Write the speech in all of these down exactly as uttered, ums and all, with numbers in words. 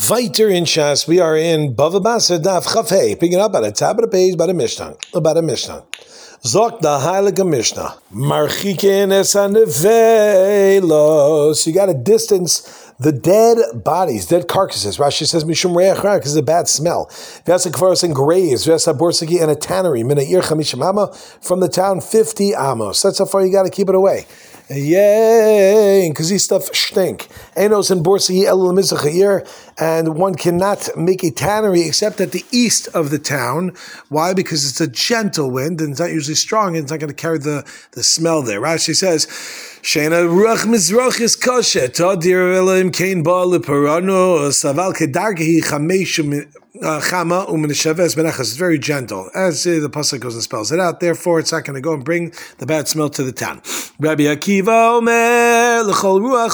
Weiter in Shas, we are in Bava Basra Daf Chafei, picking up at the top of the page by the Mishnah. About a Mishnah. Zok the Heilige Mishnah. Marchikin es hanevelo. So you got to distance the dead bodies, dead carcasses. Rashi says Mishum Reach Ra, because it's a bad smell. Vyasa Kvaros and graves. Vyasa Borsaki and a tannery. Mina Ir Chamishim Ama from the town fifty amos. That's how far you got to keep it away. Yay, because these stuff stink. Enos and Borsaki El Mizrach, and one cannot make a tannery except at the east of the town. Why? Because it's a gentle wind and it's not usually strong and it's not going to carry the, the smell there. Rashi says, Sheina Ruach Mizrach is kosher. Tadir Elohim Kain Ba Leparano Saval Kedargehi Chameshim Chama U'Menishaves Benachas. It's very gentle, as uh, the pasuk goes and spells it out. Therefore, it's not going to go and bring the bad smell to the town. Rabbi Akiva Omer L'Chol Ruach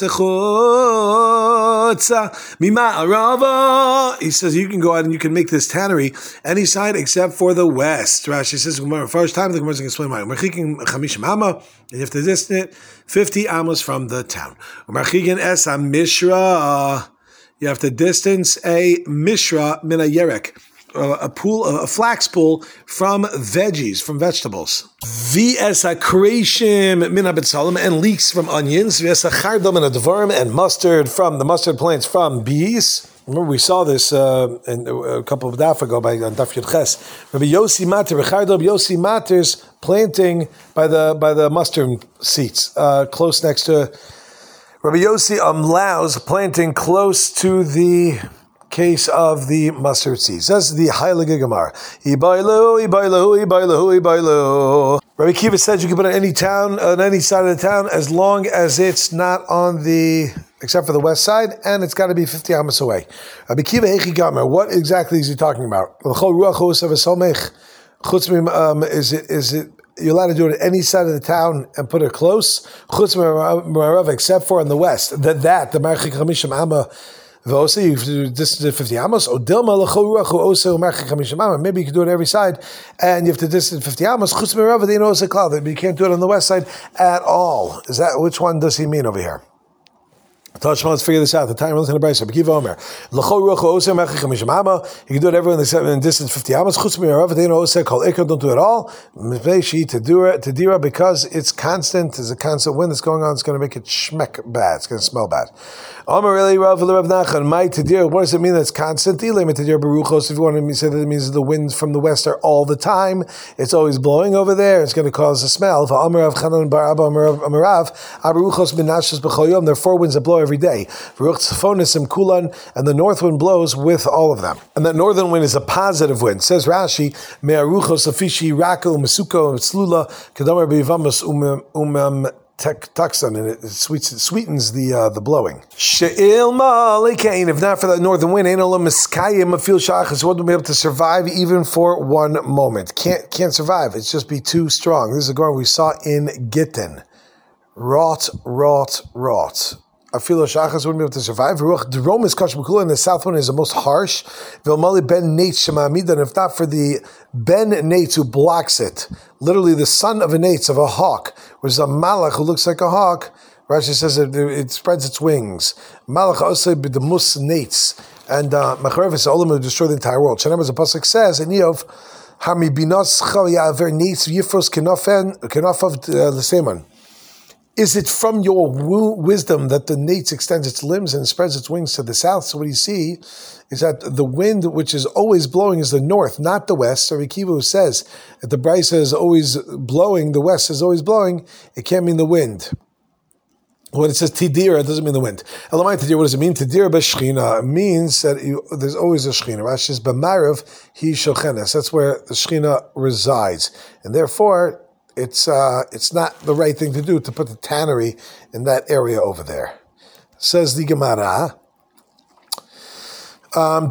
U'Osechotza Mima Arava. He says you can go out and you can make this tannery any side except for the west. Rashi says first time the Gemara is going to explain why. Merchikin Chamishim Ama, and you have to distance it fifty amos from the town. Merchikin Es Mishra. You have to distance a mishra min a yerek, a pool, a flax pool from veggies, from vegetables. V's a creation min abitzalim, and leeks from onions. V's a chardam and a dvarim, and mustard from the mustard plants from bees. Remember, we saw this uh, in, a couple of daf ago by on Daf Yud Ches. Rabbi Yossi Mater, Chardam Yossi Mater's planting by the by the mustard seeds, uh, close next to. Rabbi Yossi allows planting close to the case of the mustard seeds. That's the Heilige Gemara. Ibailu, ibailu, ibailu, ibailu. Rabbi Kiva says you can put it in any town, on any side of the town, as long as it's not on the, except for the west side, and it's got to be fifty amos away. Rabbi Kiva Hechi Gamer, what exactly is he talking about? Is it, is it, you're allowed to do it at any side of the town and put it close, except for in the west. That, that the Marchik Chamishim Amma, you have to do distance fifty amos. Maybe you can do it on every side, and you have to distance fifty amos. But you can't do it on the west side at all. Is that, which one does he mean over here? Tashma, let's figure this out. The time is in the Brayso. Bekiva Omer. You can do it everywhere in the distance fifty amos. Don't do it all. Tadira, because it's constant. There's a constant wind that's going on. It's going to make it schmeck bad. It's going to smell bad. Omer really Rav Rav Nachman. My Tadira. What does it mean that's constant? If you want to say that it means the winds from the west are all the time, it's always blowing over there. It's going to cause a smell. There are four winds that blow every day. And the north wind blows with all of them. And that northern wind is a positive wind. Says Rashi, and it sweetens the uh, the blowing. If not for that northern wind, what would be able to survive even for one moment? Can't can't survive. It's just be too strong. This is a Gemara we saw in Gittin. Rot, rot, rot. Afilo Shachas wouldn't be able to survive. The Rome is Kash B'Kula, and the south one is the most harsh. Vilmali Ben Nates Shemamid, and if not for the Ben Nates who blocks it, literally the son of a Nates, of a hawk, which is a Malach who looks like a hawk, Rashi says it, it spreads its wings. Malach also be the Mus Nates, and Macharevis Olam will destroy the entire world. Shanam, as the pasuk says in Yov, Hami Binos Chav Yaver Nates Yifros Kenofen Kenofav Leseman. Is it from your wisdom that the nates extends its limbs and spreads its wings to the south? So what you see is that the wind which is always blowing is the north, not the west. So Rikiva says that the Brisa is always blowing, the west is always blowing, it can't mean the wind. When it says Tidira, it doesn't mean the wind. Elamai Tidira, what does it mean? Tidira b'shchina means that you, there's always a shchina. Rashi says, b'marav hi shochenes. That's where the shchina resides. And therefore, It's uh, it's not the right thing to do to put the tannery in that area over there. Says the Gemara. Um,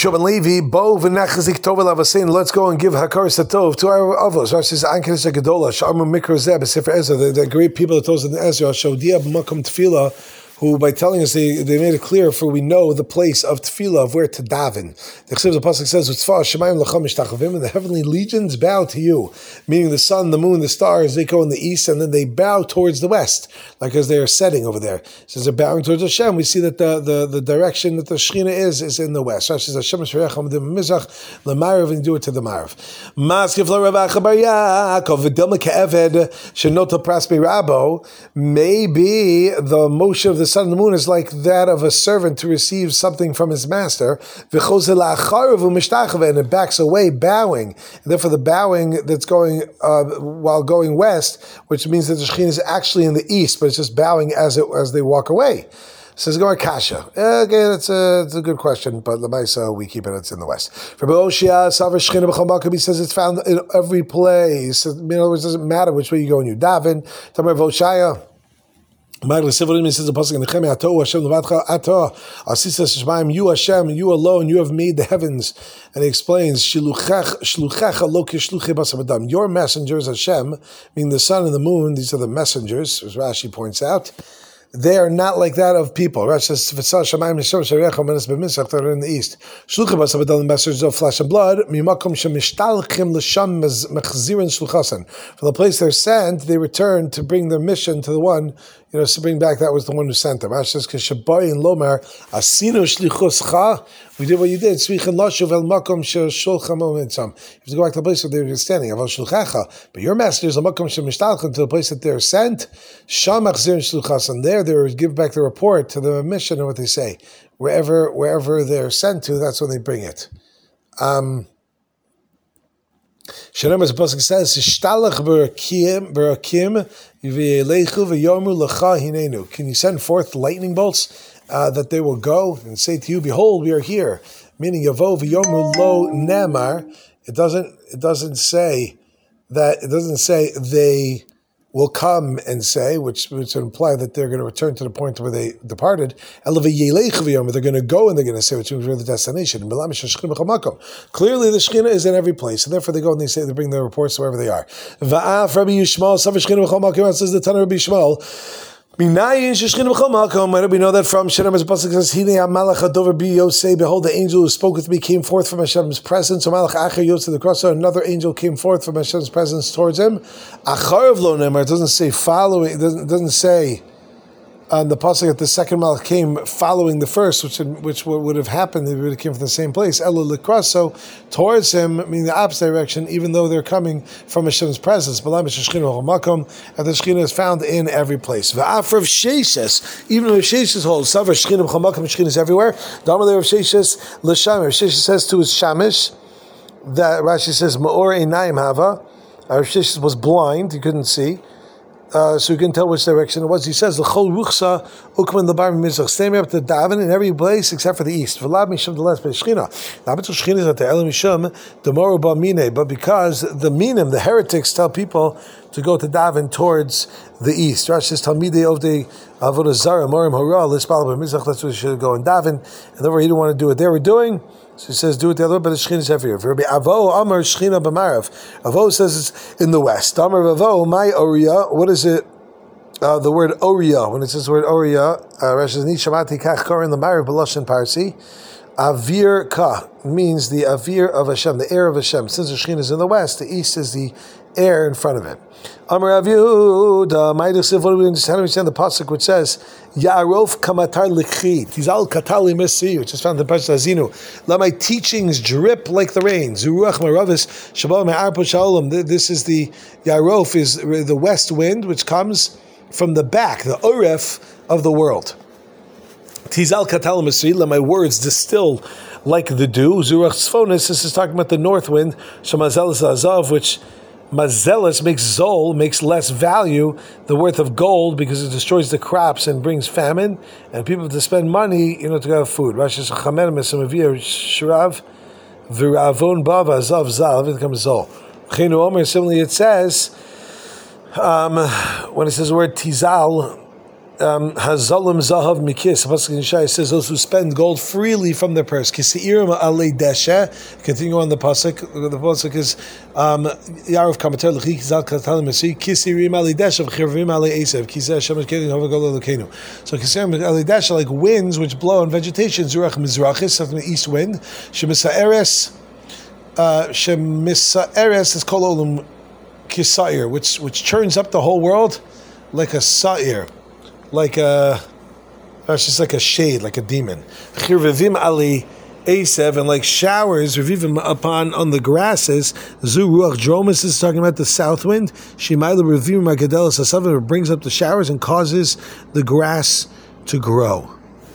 let's go and give Hakar Satov to our avos. Rashi says, Ankeres Gedola, Sharmu Mikro Zeb, Sefer Ezra, the great people that told us in Ezra, Shodia B'Makom Tefillah, who by telling us they, they made it clear for we know the place of tefillah, of where to daven. The Chsiv, the pasuk says, and the heavenly legions bow to you, meaning the sun, the moon, the stars, they go in the east and then they bow towards the west, like as they are setting over there. So as they're bowing towards Hashem, we see that the, the, the direction that the Shekhinah is, is in the west. Rashi says, Hashem Shreichem the Mizrach, Lemarav, and do it to the Marav. Maskif lo Rav Acha bar Yaakov, v'dilma ke'eved, shenota praspe rabo, maybe the motion of the sun and the moon is like that of a servant to receive something from his master, and it backs away, bowing. And therefore the bowing that's going uh, while going west, which means that the Shekhinah is actually in the east, but it's just bowing as it as they walk away. Says Gemara Kasha. Okay, that's a, that's a good question, but Lamaisa, we keep it, it's in the west. For Be'oshia, Savar Shekhinah B'chol Makom, he says it's found in every place. In other words, it doesn't matter which way you go when you daven. Tamar Be'oshia. He says the pasuk in Nehemiah, Ato Hashem levadcha ato asisas shemaim, you Hashem, you alone, you have made the heavens. And he explains, Shiluchecha shluchecha lo kishluchei basar v'dam. Your messengers, Hashem, meaning the sun and the moon, these are the messengers, as Rashi points out. They are not like that of people. Rashi says, "V'tzal shamayim nishor sharecha menes b'misach." They're in the east. Shluchei basar v'dam, the messengers of flesh and blood. Mimakom shemishtalchim l'sham mechzirin shluchasan. From the place they're sent, they return to bring their mission to the one. You know, to bring back that was the one who sent them. Rashi says, "Keshaboy in Lomar asinu shlichuscha." We did what you did. Tzvichin lashuv el makom sheshulcha momentum. You have to go back to the place where they were standing. Aval shulchacha, but your messengers, el makom shemishtalchem, to the place that they're sent. Sham achzir shluchas, and there they were give back the report to the mission and what they say. Wherever wherever they're sent to, that's when they bring it. Um. Shalom, as the pasuk says, "Shtalach berakim berakim v'yelechu v'yomu lecha hinenu." Can you send forth lightning bolts uh, that they will go and say to you, "Behold, we are here." Meaning, Yavo v'yomu lo nemar. It doesn't. It doesn't say that. It doesn't say they will come and say, which which would imply that they're going to return to the point where they departed. They're going to go and they're going to say, which means we're the destination. Clearly, the Shekhinah is in every place, and therefore they go and they say they bring their reports wherever they are. Says the Tanna Rabbi Yishmael. Where do we know that from? Shem, as the pasuk says, "Behold, the angel who spoke with me came forth from Hashem's presence." So Malach Acher Yotze the cross, another angel came forth from Hashem's presence towards him. Acharav lo nemar. It doesn't say following. It doesn't, it doesn't say on the pasuk that the second Malach came following the first, which which would have happened if it would have came from the same place. Elo l'kros, so towards him, meaning the opposite direction, even though they're coming from Hashem's presence. And the Shekhinah is found in every place. V'afrav sheishes, even if sheishes holds, Savar Shekhinah b'chol makom, Shekhinah is everywhere. Damalei Rav Sheishes l'shamish. Rav Sheishes says to his shamish that Rashi says Ma'or einayim hava. Rav Sheishes was blind; he couldn't see. Uh, so you can tell which direction it was. He says, "L'chol ruchsa ukman l'bar mizrach." Stay up to daven in every place except for the east. V'lav mishum d'les be'shchina. Not because Shechina is at the elam mishum d'moru ba'mine, but because the minim, the heretics, tell people to go to daven towards the east. Rashi says, "Talmidei ovdei avodah zara morim hora l'spal b'mizrach." That's where you should go and daven. And therefore, he didn't want to do what they were doing. So he says, do it the other way, but the Shekhinah is everywhere. Rabbi Avo Amar Shekhinah b'marav. Avo says it's in the west. Amar Avo, my Oriya. What is it? Uh, the word Oriya. When it says the word Oriya, Rashi says, Ni shamati kach korin l'marav b'lashon parsi. Avir ka means the avir of Hashem, the air of Hashem. Since the Shekhinah is in the west, the east is the air in front of it. Amar Rav Yehuda, Ma'idasiv, what do we understand? We understand the pasuk which says, Ya'arof kamatar lichit, Tizal katali mesi, which is found in the Parashat Azinu. Let my teachings drip like the rain. Zuruach maravis, Shabbat me'arpo shalom. This is the, Ya'arof is the west wind, which comes from the back, the oref of the world. Tizal katal mesi, let my words distill like the dew. Zuruach tzfonis, this is talking about the north wind. Shemazelis azav, which Mazelis makes zol, makes less value, the worth of gold, because it destroys the crops and brings famine, and people have to spend money, you know, to have food. Rashi says, Chamer mesamavir shrav v'ravon bava zav zav, it becomes zol. Chenu Omer, similarly it says, um, when it says the word tizal, Um, Hazalim Zahav Mikis, the Pasuk in Yeshaya says those who spend gold freely from their purse. Kiseirim alei deshe. Continue on the Pasuk. The Pasuk is Yarav Kamater L'chi Kizal Katal Mesi Kiseirim alei deshe v'chirvim alei esev Kisei Hashem Kedin Havagol Elokeinu. So Kiseirim alei deshe like winds which blow on vegetation. Zurach Mizrachis, something the east wind. Shemisa Eres. Shemisa Eres is Kol Olam Kisair, which which turns up the whole world like a sa'ir. Like a, it's just like a shade, like a demon. Chirvivim ali esev, and like showers, revivim upon on the grasses. Zu ruach dromus is talking about the south wind. Shimayla revivim magadelas asav, brings up the showers and causes the grass to grow.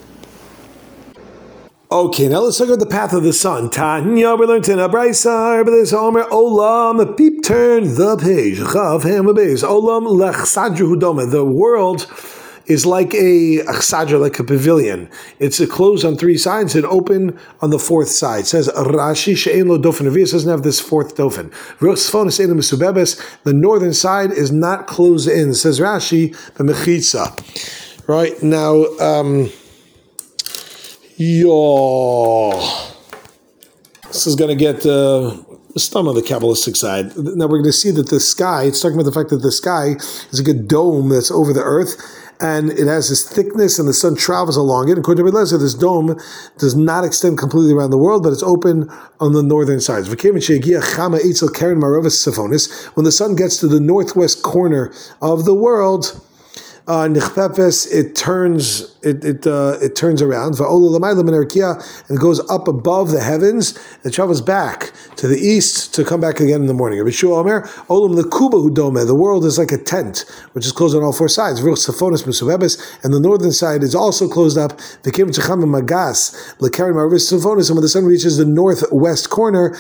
Okay, now let's look at the path of the sun. Tanya, we learned in Abraisa, Rebbeinu Omer, Olam, peep, turn the page. Chav, hem, beis. Olam lech sadru hudome. The world is like a achsadra, like a pavilion. It's closed on three sides and open on the fourth side. It says Rashi she'ein lo dofen. Revius doesn't have this fourth dofen. The northern side is not closed in. It says Rashi b'mechitza. Right now, um, yo, this is going to get uh, some of the Kabbalistic side. Now we're going to see that the sky. It's talking about the fact that the sky is like a dome that's over the earth. And it has this thickness, and the sun travels along it. According to Rebbe Eliezer, this dome does not extend completely around the world, but it's open on the northern sides. When the sun gets to the northwest corner of the world, uh, it turns it it uh, it turns around and goes up above the heavens and travels back to the east to come back again in the morning. The world is like a tent which is closed on all four sides, and the northern side is also closed up. And when the sun reaches the northwest corner,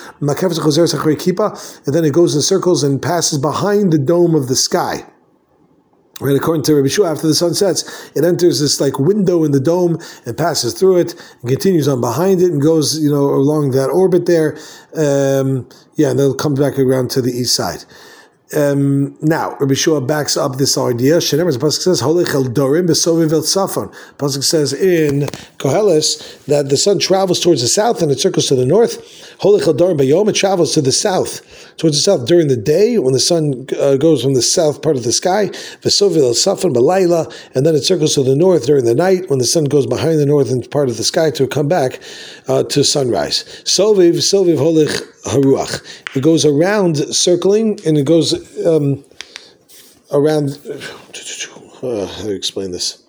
and then it goes in circles and passes behind the dome of the sky. Right, according to Rabbi Shua, after the sun sets, it enters this like window in the dome and passes through it and continues on behind it and goes, you know, along that orbit there. Um, yeah, and then it comes back around to the east side. Um, now, Rabbi Shua backs up this idea. Shenemar, the pasuk says, "Holech el dorim besoviv el tzafon." Pasuk says in Koheles that the sun travels towards the south and it circles to the north. Holech el dorim bayom, it travels to the south, towards the south during the day when the sun uh, goes from the south part of the sky. Besoviv el tzafon belayla, and then it circles to the north during the night when the sun goes behind the northern part of the sky to come back uh, to sunrise. Soviv, soviv holech haruach. It goes around circling and it goes um, around. Uh, how do you explain this?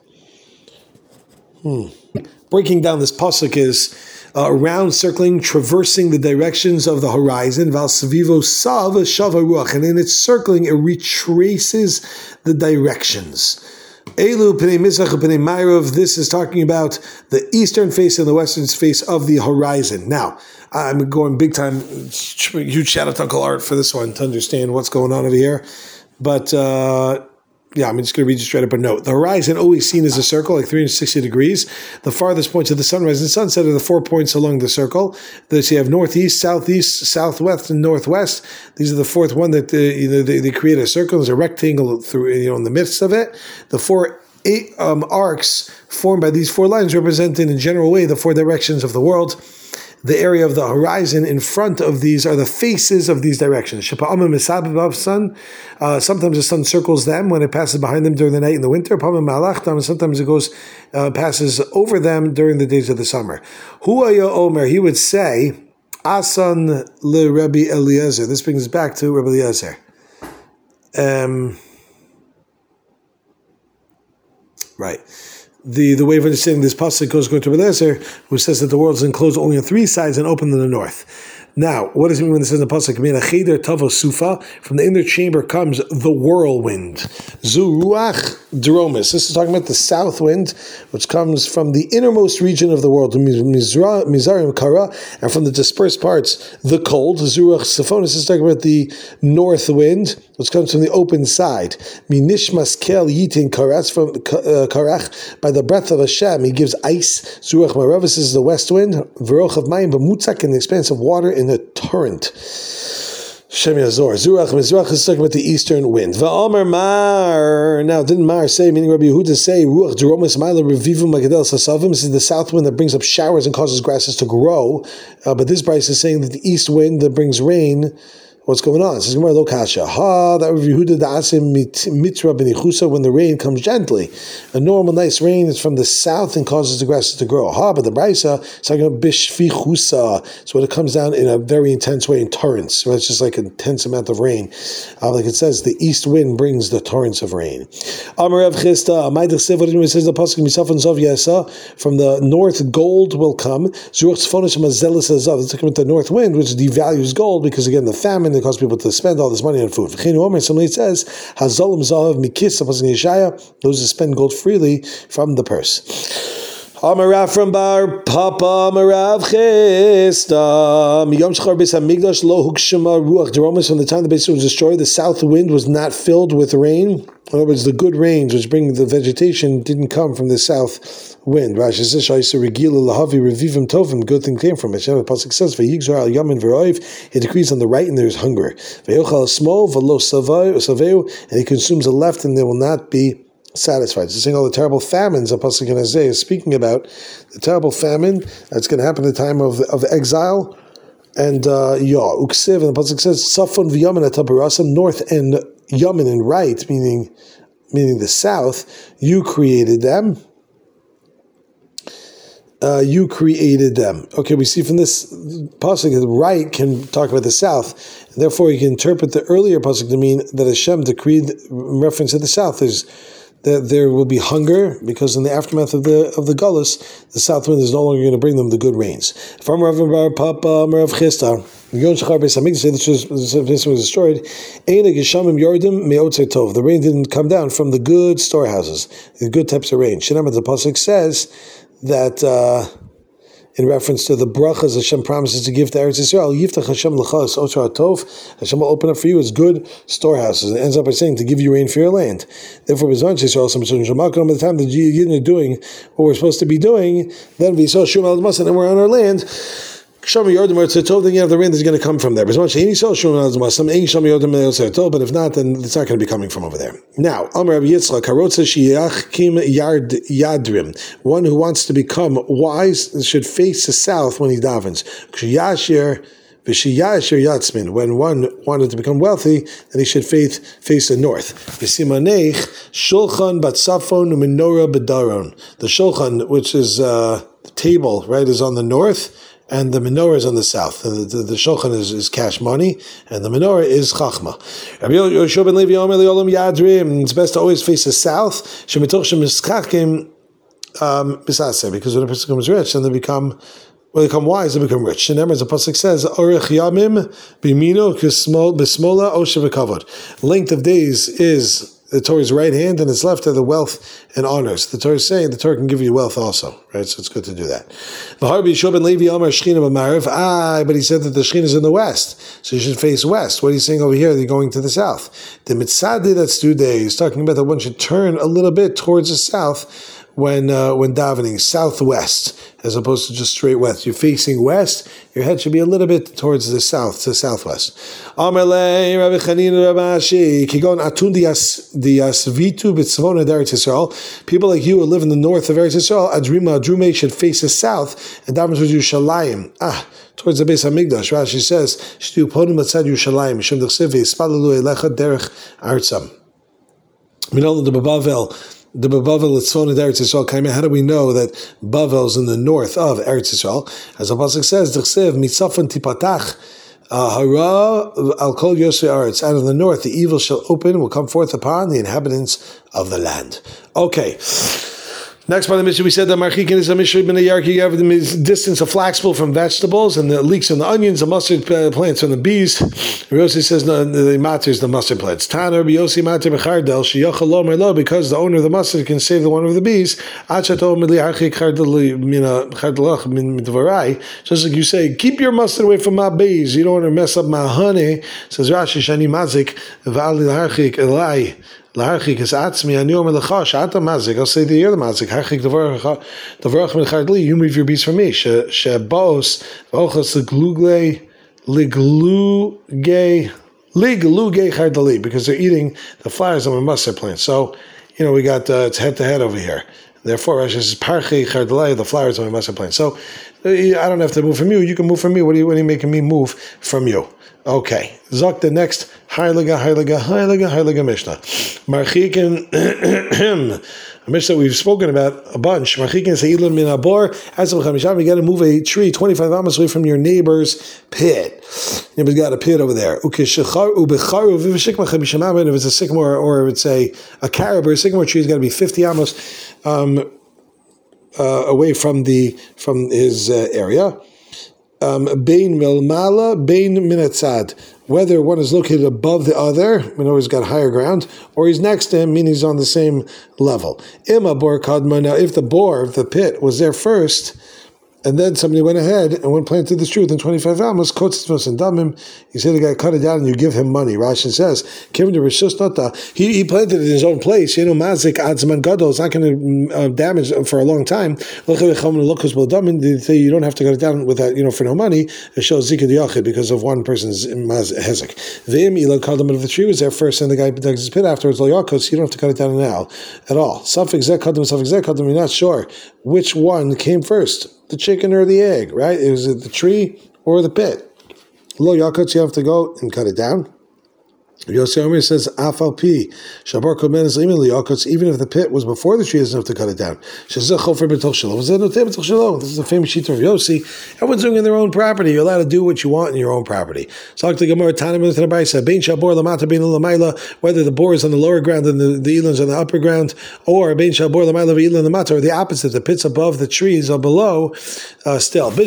Hmm. Breaking down this pasuk is uh, around circling, traversing the directions of the horizon. Val savivo sav shava ruach, and in its circling, it retraces the directions. Elu pnei mizrach pnei ma'arav. This is talking about the eastern face and the western face of the horizon. Now, I'm going big time. Huge shout out to Uncle Art for this one to understand what's going on over here. But uh, yeah, I'm just going to read you straight up a note. The horizon, always seen as a circle, like three hundred sixty degrees. The farthest points of the sunrise and sunset are the four points along the circle. So you have northeast, southeast, southwest, and northwest. These are the fourth one that uh, you know, they, they create a circle. There's a rectangle through, you know, in the midst of it. The four eight um, arcs formed by these four lines represent in a general way the four directions of the world. The area of the horizon in front of these are the faces of these directions. Uh, sometimes the sun circles them when it passes behind them during the night in the winter. Sometimes it goes uh, passes over them during the days of the summer. Huaya Omer, he would say, Asan le Rabbi Eliezer. This brings us back to Rabbi Eliezer. Um, right. The, the way of understanding this pasuk goes going to Rebbe Eliezer, who says that the world is enclosed only on three sides and open in the north. Now, what does it mean when it says in the pasuk? From the inner chamber comes the whirlwind. Zu ruach dromis. This is talking about the south wind, which comes from the innermost region of the world, mizarim kara, and from the dispersed parts, the cold. Zu ruach sephonis is talking about the north wind, which comes from the open side. Minishmas kel yitin karas, from uh, karach, by the breath of Hashem, he gives ice. Zu ruach maravis is the west wind. V'roch of mayim b'mutzak, in the expanse of water in a torrent. Shem Yazor. Zurach, Mizrach is talking about the eastern wind. Va'omer Mar. Now, didn't Mar say, meaning Rabbi Yehuda say, Ruach Jeromus Ma'ila Revivim Magadel Sasavim. This is the south wind that brings up showers and causes grasses to grow. Uh, but this Bryce is saying that the east wind that brings rain. What's going on? It says Gemara Lo Kasha. Ha, that Rabbi Yehuda da'asim mitra b'nichusa, when the rain comes gently. A normal nice rain is from the south and causes the grasses to grow. Ha, but the Brisa is talking about bishfichusa. So when it comes down in a very intense way in torrents. So it's just like an intense amount of rain. Uh, like it says, the east wind brings the torrents of rain. Amarav Chista, it says the pasuk Misaf and Zov Yesa, from the north gold will come. Zuruch tzfonish mazelis azav. It's talking about the north wind, which devalues gold because again the famine. They cause people to spend all this money on food. Somebody says, "Hazolim zahav mikis," those who spend gold freely from the purse. Amarav from Bar Papa Amarav Chesta Miyom Shachar Beis Hamikdash Lo Hukshama Ruach Jeromus. From the time the Beis was destroyed, the south wind was not filled with rain. In other words, the good rains which bring the vegetation didn't come from the south wind. Rashi says, "Sha'isa regila lahavi revivim tovim." Good thing came from it. The pasuk says, "Vayigzar al yamin v'roiv." He decrees on the right, and there is hunger. V'yochal smol v'lo saveu, and he consumes the left, and there will not be satisfied. So saying all the terrible famines that Pasuk in Isaiah is speaking about, the terrible famine that's going to happen at the time of of exile, and uh, yeah, uksiv, and the Pasuk says Safon v'yamin atabarasim, north and Yamin and right, meaning meaning the south. You created them. Uh, you created them. Okay, we see from this pasuk that the right can talk about the south, and therefore you can interpret the earlier pasuk to mean that Hashem decreed in reference to the south. There's that there will be hunger because in the aftermath of the of the Gullus, the south wind is no longer going to bring them the good rains. From Rav Papa Rav Chista, the place was destroyed. The rain didn't come down from the good storehouses, the good types of rain. Shinam, the pasuk says that uh, in reference to the brachas Hashem promises to give to Eretz Yisrael, Yiftach Hashem l'chas otra tov. Hashem will open up for you as good storehouses. And it ends up by saying to give you rain for your land. Therefore, by the time the Yidden are doing what we're supposed to be doing, then we saw Shum al and we're on our land. Then you have the rain that's going to come from there. But if not, then it's not going to be coming from over there. Now, one who wants to become wise should face the south when he davens. When one wanted to become wealthy, then he should face, face the north. The shulchan, which is uh, the table, right, is on the north, and the menorah is on the south. The, the, the shulchan is, is cash money, and the menorah is chachma. It's best to always face the south, um, because when a person becomes rich, then they become, when they become wise, they become rich. And as the pasuk says, "Orech yamim b'mino b'smola osher v'kavod." Length of days is the Torah's right hand, and its left are the wealth and honors. The Torah is saying the Torah can give you wealth also, right? So it's good to do that. Ah, but he said that the Shechina is in the west, so you should face west. What he's saying over here, they're going to the south. The mitzadi that's today is talking about that one should turn a little bit towards the south when uh, when davening, southwest, as opposed to just straight west. You're facing west, your head should be a little bit towards the south, to southwest. People like you who live in the north of Eretz Yisrael, Adrima Adrume, should face the south, and daven towards Yerushalayim. Ah, towards the Beis Hamikdash. Rashi says, Shtu ponim atzad Yerushalayim, Hashem d'chsev v'yispalalu elecha derech artzam. We know that the Bavel, the Bavel Litzvon of Eretz Yisrael came in. How do we know that Bavel is in the north of Eretz Yisrael? As the pasuk says, "D'chsev mitzafon tipatach hara al kol yosei aretz." Out of the north, the evil shall open, will come forth upon the inhabitants of the land. Okay. Next part of the Mishnah, we said that Marchikin is a Mishnah ben a Yarki. You have the distance of flaxpool from vegetables, and the leeks from the onions, the mustard plants from the bees. Yossi says no, the matter is the mustard plants. Taner Yossi matter b'chardel sheyachal lo merlo, because the owner of the mustard can save the one of the bees. Achato mili harchik chardel mina chardelach min midvarai. Just like you say, keep your mustard away from my bees. You don't want to mess up my honey. Says Rashi shani mazik v'ali harchik elai. L'harchik is atzmi ani omer lecha she'ata mazik. I'll say the year the mazik. Harchik davarach min chardli. You move your beast from me. She she'baos v'ochas leglugle legluge Lig luge chardali, because they're eating the flowers of a mustard plant. So, you know, we got uh, it's head to head over here. Therefore, Rashi says parche chardali, the flowers of a mustard plant. So, I don't have to move from you. You can move from me. What are you, what are you making me move from you? Okay. Zok the next Heilige, Heilige, Heilige, Heilige Mishnah. Marchikin, a Mishnah we've spoken about a bunch. Marchikin se'ilim min abor. As of Chamisham, you got to move a tree twenty-five amos away from your neighbor's pit. You've got a pit over there. If it's a sycamore or if it's a, a carob or a sycamore tree, it's got to be fifty amos um, uh, away from the from his uh, area. Bein milmala, bein minatzad. Whether one is located above the other, we know he's got higher ground, or he's next to him, meaning he's on the same level. Ima bor kadma. Now, if the bore, if the pit was there first, and then somebody went ahead and went planted the tree within twenty-five amos, kotzitmos and damim, you say the guy cut it down and you give him money. Rashi says, Kevin de Rishus Nota, he he planted it in his own place. You know, mazik adzman gadol, it's not going to uh, damage for a long time. They say you don't have to cut it down without, you know, for no money. It shows zikah diyachid because of one person's hezek. V'im ila kadam, if the tree was there first and the guy dug his pit afterwards, lo yakos, you don't have to cut it down now at all. Safik zek kadam, safik zek kadam, you're not sure which one came first, the chicken or the egg, right? Is it the tree or the pit? Lo yakotz, you have to go and cut it down. Yossi Omer says, Afal pi, Shabar Komen is even if the pit was before the tree, doesn't have to cut it down. This is a famous sheet of Yossi. Everyone's doing it in their own property. You're allowed to do what you want in your own property. Whether the boar is on the lower ground and the, the elan's on the upper ground, or or the opposite, the pit's above the trees or below, uh, still. Okay,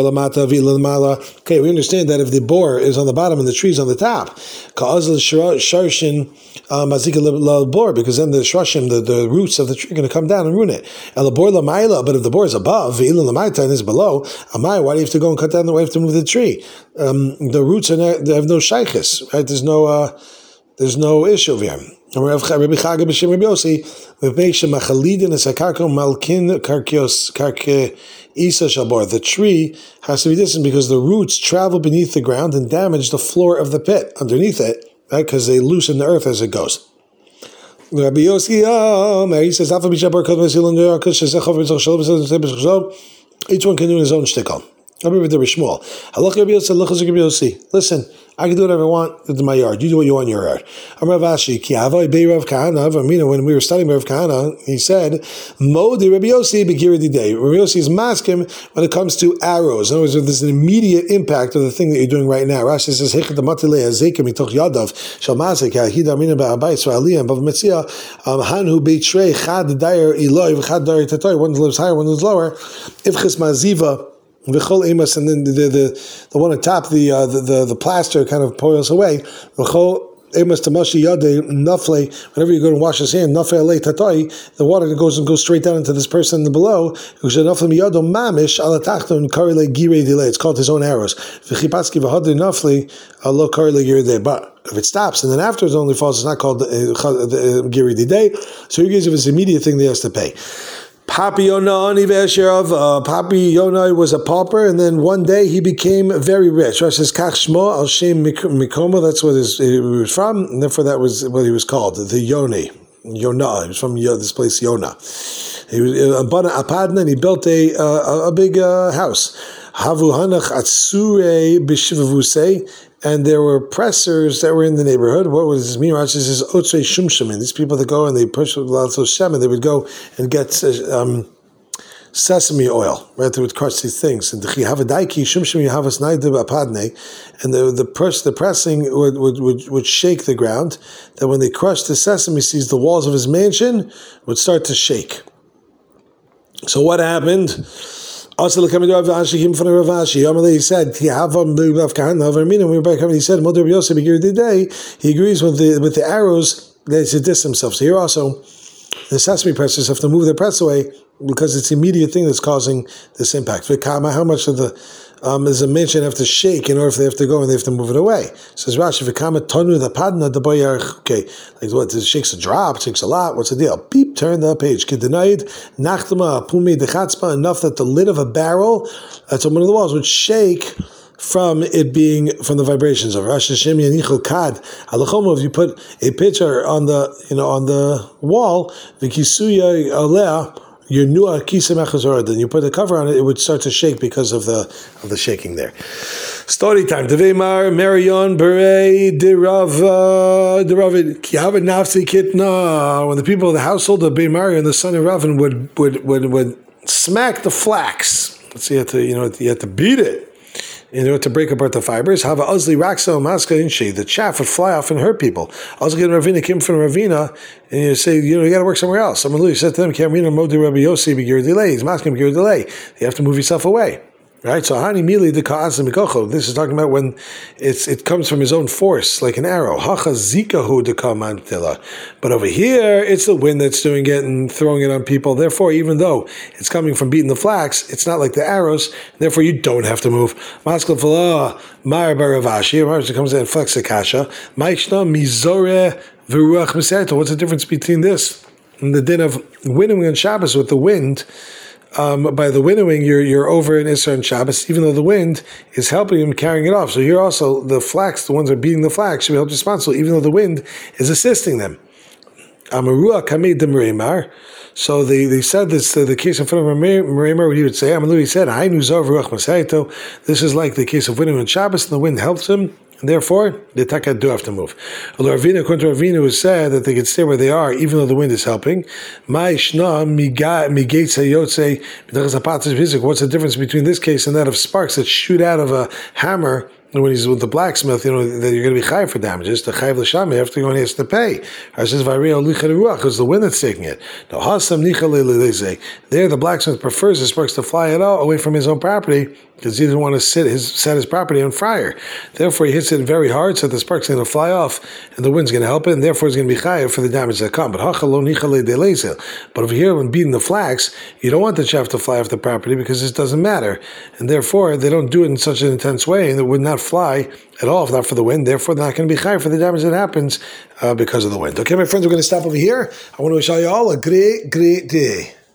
we understand that if the boar is on the bottom and the tree's on the top, Sharshin Mazika Labor, because then the Shrashim, the, the roots of the tree are going to come down and ruin it. But if the boar is above, Ilan Lamaita is below, Amai, why do you have to go and cut down the way to move the tree? Um, the roots are not, they have no shaykhis, right? There's no uh, there's no issue over here. The tree has to be distant because the roots travel beneath the ground and damage the floor of the pit underneath it, right? Because they loosen the earth as it goes. Rabbi Yossi, he says, each one can do his own shtickle. Listen, I can do whatever I want in my yard. You do what you want in your yard. I'm Rav Ashi. When we were studying Rav Kahana, he said, Modi Rabbi Yossi begiridi day. Rabbi Yossi is maskim when it comes to arrows. In other words, there's an immediate impact of the thing that you're doing right now. Rashi says, Hechad matile azeka mitoch yadav shal mazik hahida amina ba'abayis v'aliyah and b'vmetzia hanhu beitrei chad dayer iloi v'chad dayer tatoy. One lives higher, one lives lower. Ifchis maziva. And then the, the the the one on top, the uh, the, the the plaster kind of boils away. Whenever you go to wash his hand, the water goes and goes straight down into this person below. It's called his own arrows. But if it stops and then afterwards only falls, it's not called giri day. So he gives you this immediate thing they has to pay. Papi Yonah uh, Papi Yonah was a pauper, and then one day he became very rich. Rashi says, Kach Shmo al Shem Mikoma, that's what his, he was from, and therefore that was what he was called, the Yoni. Yonah, he was from this place, Yonah. He was a Padna, and he built a a, a big uh, house. Havu Hanach Atsure B'Shivavusei, and there were pressers that were in the neighborhood. What was this mean? Rashi says, Otzei Shumshamin, these people that go and they push lots of shem, and they would go and get um, sesame oil, right? They would crush these things. And the Chiyavadaiki Shumsham Yahavas Naida Apadne, and the the press the pressing would, would would would shake the ground. That when they crushed the sesame seeds, the walls of his mansion would start to shake. So what happened? Also, he said, he said, he said, he agrees with the with the arrows, they should diss themselves. So here also, the sesame pressers have to move their press away because it's the immediate thing that's causing this impact. How much of the um, does a mansion have to shake in order if they have to go and they have to move it away? Says Rashi, okay, like what? It shakes a drop, it shakes a lot. What's the deal? Beep, turn the page. Enough that the lid of a barrel that's on one of the walls would shake from it being from the vibrations of Rosh Hashem Yanichel Kad Alachomov. You put a picture on the you know on the wall, Vikisuya Alea, your Nua Kisa Mechazorah, then you put the cover on it, it would start to shake because of the of the shaking there. Story time. Devemar Marion Bere Derava Deravid Kihavid Nafsi Kitna. When the people of the household of Beimari and the son of Ravin would would would would smack the flax. Let's see, you have to you know you have to beat it in order to break apart the fibers. Have a Uzli Raksa Maska Inshi. The chaff would fly off and hurt people. Also, get Ravina came from Ravina, and you say, you know, you got to work somewhere else. Someone Louis said to them, Kamrina Modi Rabbi Yossi, Begir delay. He's masking Begir delay. You have to move yourself away. Right, so Hani Mili the Kaas and Mikocho. This is talking about when it's it comes from his own force, like an arrow. Hacha Zikahu the Kamantila. But over here, it's the wind that's doing it and throwing it on people. Therefore, even though it's coming from beating the flax, it's not like the arrows. Therefore, you don't have to move. Maskal Fala Mar Baravashi. It comes in Flex Akasha. Maishna Mizore Viruach Miserto. What's the difference between this and the din of winnowing on Shabbos with the wind? Um, by the winnowing, you're you're over in Isser and Shabbos, even though the wind is helping him carrying it off. So here also, the flax, the ones that are beating the flax, should be held responsible, even though the wind is assisting them. Amarua Kamid de Merimar. So they, they said this, the, the case in front of Merimar, what he would say, Amalu, he said, this is like the case of winnowing on Shabbos, and the wind helps him. And therefore, the takat do have to move. Ravina, according to Ravina, who said that they could stay where they are even though the wind is helping. What's the difference between this case and that of sparks that shoot out of a hammer? And when he's with the blacksmith, you know that you're going to be chayiv for damages. The chayiv l'sham, you have to go and he has to pay. It says because the wind that's taking it. Now hasam nicha there, the blacksmith prefers the sparks to fly it out away from his own property because he doesn't want to sit his set his property on fire. Therefore, he hits it very hard, so the sparks are going to fly off, and the wind's going to help it, and therefore it's going to be chayiv for the damage that come. But But over here, when beating the flax, you don't want the chaff to fly off the property because this doesn't matter, and therefore they don't do it in such an intense way, and it would not fly at all if not for the wind. Therefore, they're not going to be chayiv for the damage that happens uh, because of the wind. Okay, my friends, we're going to stop over here. I want to wish all you all a great, great day.